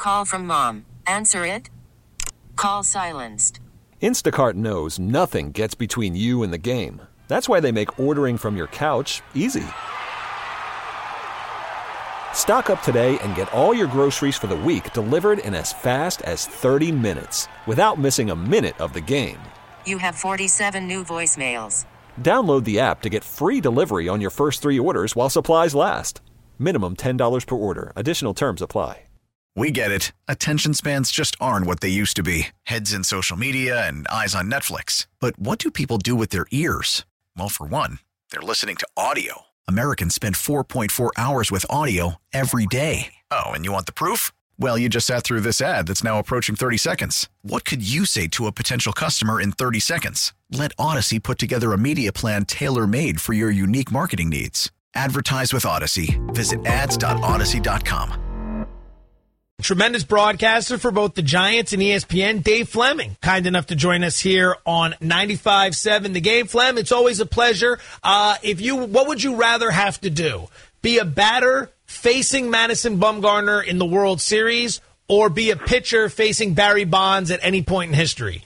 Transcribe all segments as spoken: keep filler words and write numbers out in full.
Call from mom. Answer it. Call silenced. Instacart knows nothing gets between you and the game. That's why they make ordering from your couch easy. Stock up today and get all your groceries for the week delivered in as fast as thirty minutes without missing a minute of the game. You have forty-seven new voicemails. Download the app to get free delivery on your first three orders while supplies last. Minimum ten dollars per order. Additional terms apply. We get it. Attention spans just aren't what they used to be. Heads in social media and eyes on Netflix. But what do people do with their ears? Well, for one, they're listening to audio. Americans spend four point four hours with audio every day. Oh, and you want the proof? Well, you just sat through this ad that's now approaching thirty seconds. What could you say to a potential customer in thirty seconds? Let Odyssey put together a media plan tailor-made for your unique marketing needs. Advertise with Odyssey. Visit ads dot odyssey dot com. Tremendous broadcaster for both the Giants and E S P N, Dave Fleming, kind enough to join us here on ninety-five point seven The Game. Flem, it's always a pleasure. Uh, if you, what would you rather have to do? Be a batter facing Madison Bumgarner in the World Series, or be a pitcher facing Barry Bonds at any point in history?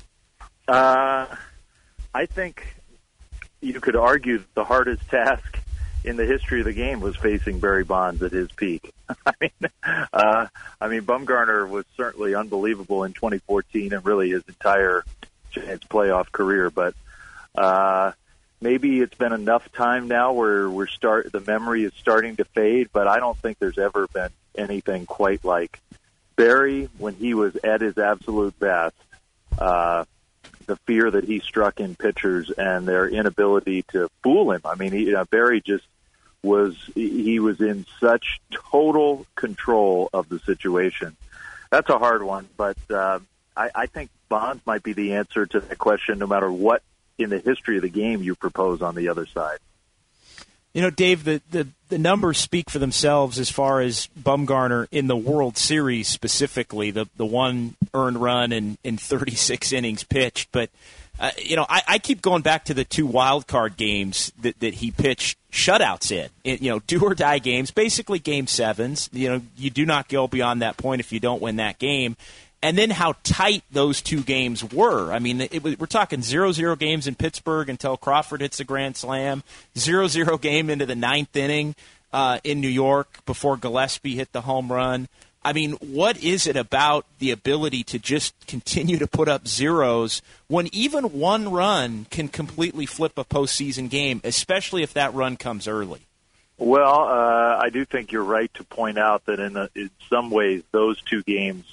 Uh, I think you could argue that the hardest task in the history of the game was facing Barry Bonds at his peak. I mean, uh, I mean, Bumgarner was certainly unbelievable in twenty fourteen and really his entire Giants playoff career. But uh, maybe it's been enough time now where we're start the memory is starting to fade. But I don't think there's ever been anything quite like Barry when he was at his absolute best. Uh, the fear that he struck in pitchers and their inability to fool him. I mean, he, uh, Barry just was, he was in such total control of the situation. That's a hard one, but uh, I, I think Bonds might be the answer to that question no matter what in the history of the game you propose on the other side. You know, Dave, the, the, the numbers speak for themselves as far as Bumgarner in the World Series specifically, the the one earned run in, in thirty-six innings pitched. But, uh, you know, I, I keep going back to the two wild card games that, that he pitched shutouts in, it, you know, do-or-die games, basically game sevens. You know, you do not go beyond that point if you don't win that game. And then how tight those two games were. I mean, it, we're talking zero zero games in Pittsburgh until Crawford hits a grand slam, zero zero game into the ninth inning uh, in New York before Gillespie hit the home run. I mean, what is it about the ability to just continue to put up zeros when even one run can completely flip a postseason game, especially if that run comes early? Well, uh, I do think you're right to point out that in, a, in some ways those two games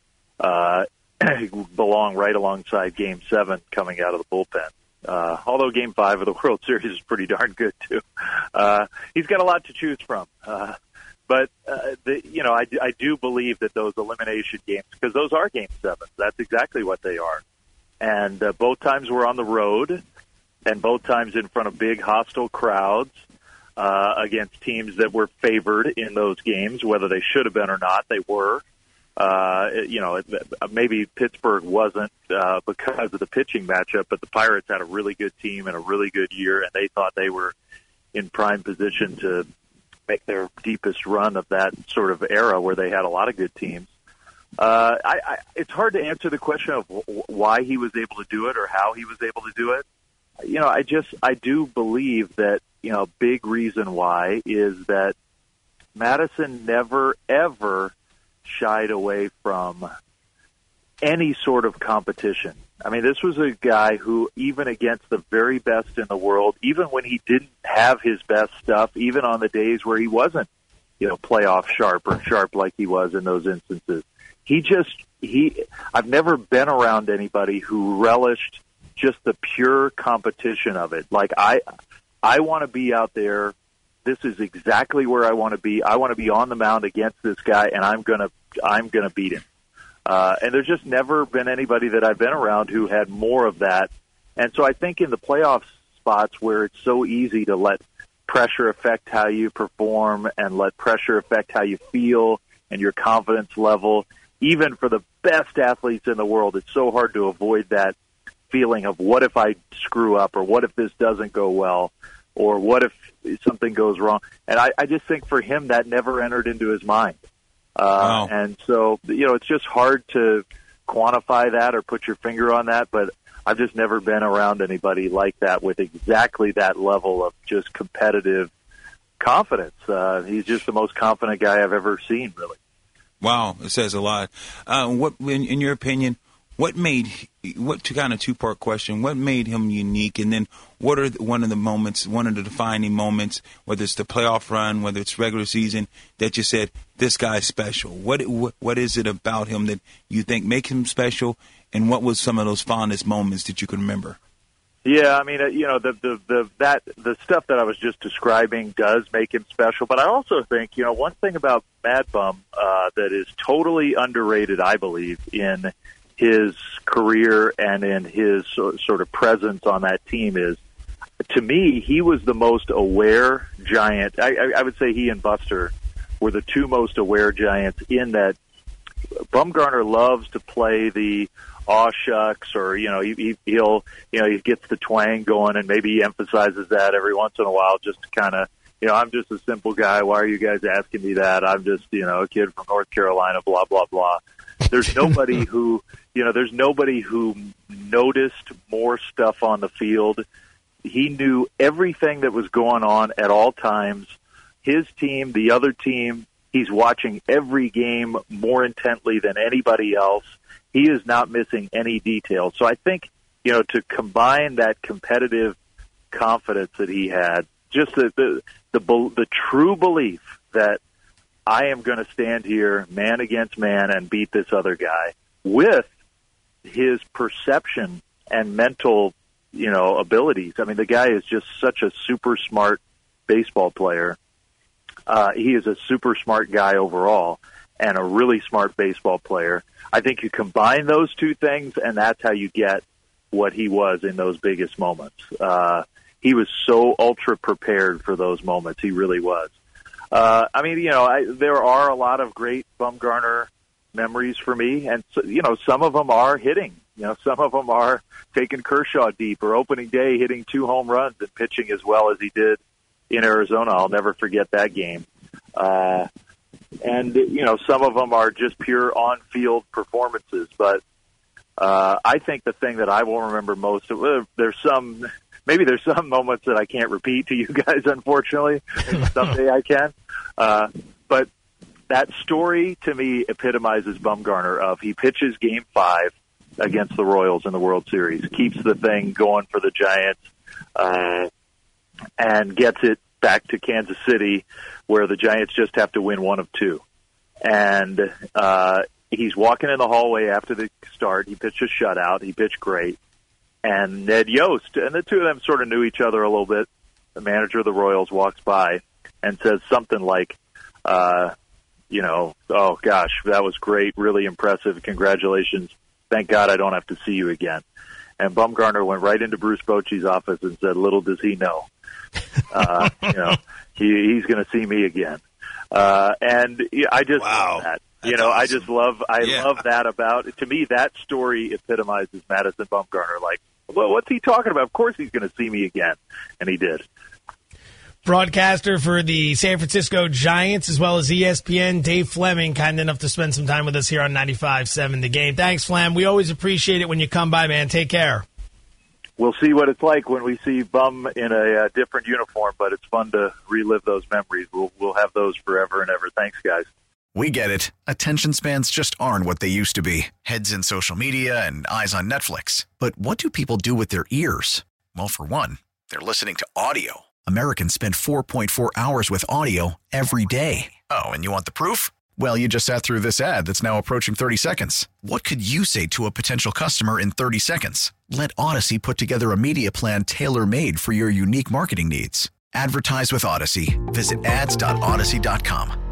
Uh, belong right alongside Game seven coming out of the bullpen. Uh, although Game five of the World Series is pretty darn good, too. Uh, he's got a lot to choose from. Uh, but, uh, the, you know, I, I do believe that those elimination games, because those are Game sevens, that's exactly what they are. And uh, both times were on the road, and both times in front of big hostile crowds uh, against teams that were favored in those games, whether they should have been or not, they were. Uh, you know, maybe Pittsburgh wasn't uh, because of the pitching matchup, but the Pirates had a really good team and a really good year, and they thought they were in prime position to make their deepest run of that sort of era where they had a lot of good teams. Uh, I, I, it's hard to answer the question of w- why he was able to do it or how he was able to do it. You know, I just, I do believe that, you know, a big reason why is that Madison never, ever shied away from any sort of competition. I mean, this was a guy who, even against the very best in the world, even when he didn't have his best stuff, even on the days where he wasn't, you know, playoff sharp or sharp like he was in those instances, he just, he, I've never been around anybody who relished just the pure competition of it. Like, I, I want to be out there. This is exactly where I want to be. I want to be on the mound against this guy, and I'm gonna, I'm gonna beat him. Uh, and there's just never been anybody that I've been around who had more of that. And so I think in the playoff spots where it's so easy to let pressure affect how you perform and let pressure affect how you feel and your confidence level, even for the best athletes in the world, it's so hard to avoid that feeling of what if I screw up, or what if this doesn't go well, or what if something goes wrong. And I, I just think for him that never entered into his mind. Uh, Wow. And so, you know, it's just hard to quantify that or put your finger on that, but I've just never been around anybody like that with exactly that level of just competitive confidence. Uh, he's just the most confident guy I've ever seen, really. Wow, it says a lot. Uh, what, in, in your opinion, what made, what to kind of two part question, what made him unique? And then what are the, one of the moments, one of the defining moments, whether it's the playoff run, whether it's regular season, that you said, this guy's special? What, what, what is it about him that you think makes him special? And what was some of those fondest moments that you can remember? Yeah, I mean, uh, you know, the, the, the, that, the stuff that I was just describing does make him special, but I also think, you know, one thing about Mad Bum, uh, that is totally underrated, I believe, in his career and in his sort of presence on that team is, to me, he was the most aware Giant. I, I, I would say he and Buster were the two most aware Giants in that Bumgarner loves to play the aw shucks, or, you know, he, he, he'll, you know, he gets the twang going, and maybe he emphasizes that every once in a while just to kind of, you know, I'm just a simple guy. Why are you guys asking me that? I'm just, you know, a kid from North Carolina, blah, blah, blah. There's nobody who, you know, there's nobody who noticed more stuff on the field. He knew everything that was going on at all times. His team, the other team, he's watching every game more intently than anybody else. He is not missing any detail. So I think, you know, to combine that competitive confidence that he had, just the the the, the true belief that I am going to stand here man against man and beat this other guy, with his perception and mental, you know, abilities. I mean, the guy is just such a super smart baseball player. Uh, he is a super smart guy overall and a really smart baseball player. I think you combine those two things, and that's how you get what he was in those biggest moments. Uh, he was so ultra prepared for those moments. He really was. Uh, I mean, you know, I, there are a lot of great Bumgarner memories for me, and, so, you know, some of them are hitting. You know, some of them are taking Kershaw deep, or opening day hitting two home runs and pitching as well as he did in Arizona. I'll never forget that game. Uh, and, you know, some of them are just pure on-field performances. But uh, I think the thing that I will remember most, uh, there's some, maybe there's some moments that I can't repeat to you guys, unfortunately. Maybe someday I can. Uh, but that story, to me, epitomizes Bumgarner of he pitches game five against the Royals in the World Series, keeps the thing going for the Giants, uh, and gets it back to Kansas City, where the Giants just have to win one of two. And uh, he's walking in the hallway after the start. He pitched a shutout. He pitched great. And Ned Yost, and the two of them sort of knew each other a little bit, the manager of the Royals, walks by and says something like, uh, you know, oh, gosh, that was great, really impressive, congratulations. Thank God I don't have to see you again. And Bumgarner went right into Bruce Bochy's office and said, little does he know, uh, you know, he, he's going to see me again. Uh, and I just wow. love that. That's you know, awesome. I just love, I yeah. love that about, to me, that story epitomizes Madison Bumgarner. Like, well, what's he talking about? Of course he's going to see me again. And he did. Broadcaster for the San Francisco Giants as well as E S P N, Dave Fleming, kind enough to spend some time with us here on ninety-five seven The Game. Thanks, Flem. We always appreciate it when you come by, man. Take care. We'll see what it's like when we see Bum in a uh, different uniform, but it's fun to relive those memories. We'll, we'll have those forever and ever. Thanks, guys. We get it. Attention spans just aren't what they used to be. Heads in social media and eyes on Netflix. But what do people do with their ears? Well, for one, they're listening to audio. Americans spend four point four hours with audio every day. Oh, and you want the proof? Well, you just sat through this ad that's now approaching thirty seconds. What could you say to a potential customer in thirty seconds? Let Odyssey put together a media plan tailor-made for your unique marketing needs. Advertise with Odyssey. Visit ads dot odyssey dot com.